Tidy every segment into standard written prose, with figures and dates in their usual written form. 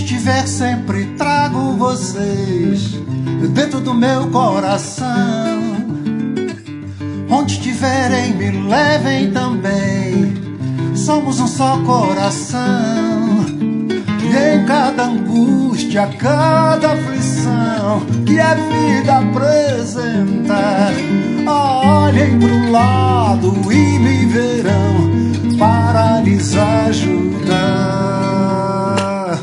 Onde estiver sempre trago vocês dentro do meu coração. Onde estiverem me levem também, somos um só coração. E em cada angústia, cada aflição que a vida apresentar, olhem pro lado e me verão para lhes ajudar.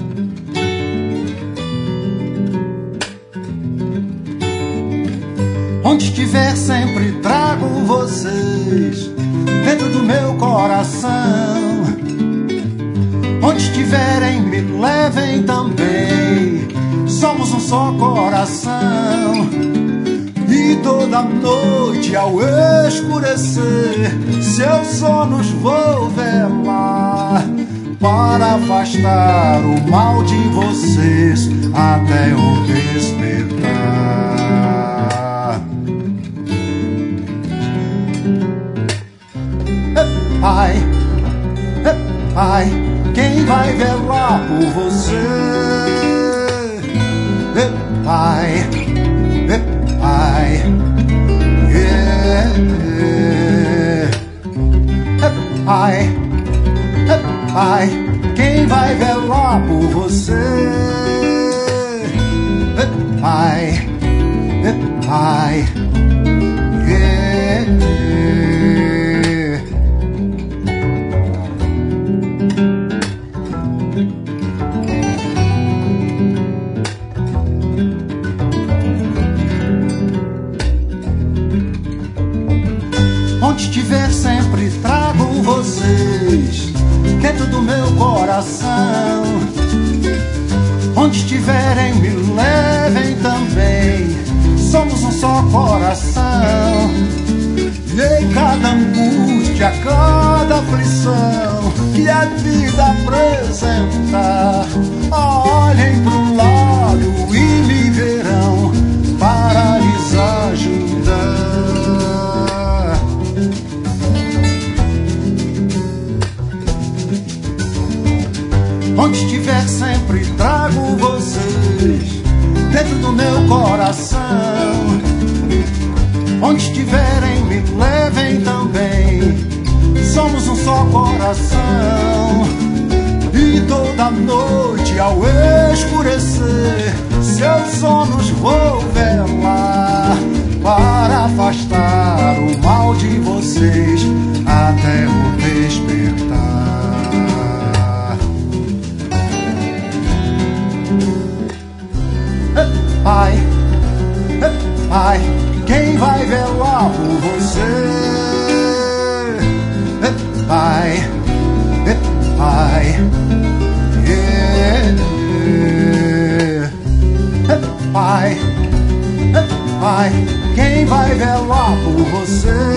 Onde estiver sempre trago vocês dentro do meu coração. Onde estiverem me levem também, somos um só coração. E toda noite ao escurecer seus sonos vou velar, para afastar o mal de vocês até o despertar. Pai, Pai, quem vai velar por você? Pai, Pai, Pai, Pai, quem vai velar por você? Pai, Pai, Onde estiver sempre trago vocês dentro do meu coração. Onde estiverem me levem também, somos um só coração. E em cada angústia, cada aflição que a vida apresentar, olhem pro lado e me verão para lhes ajudar. Onde estiver sempre trago vocês dentro do meu coração. Onde estiverem me levem também, somos um só coração. E toda noite ao escurecer seus sonos vou velar, para afastar o mal de vocês até o despertar. Pai, Pai, quem vai velar por você? Pai, Pai, Pai, Pai, quem vai velar por você?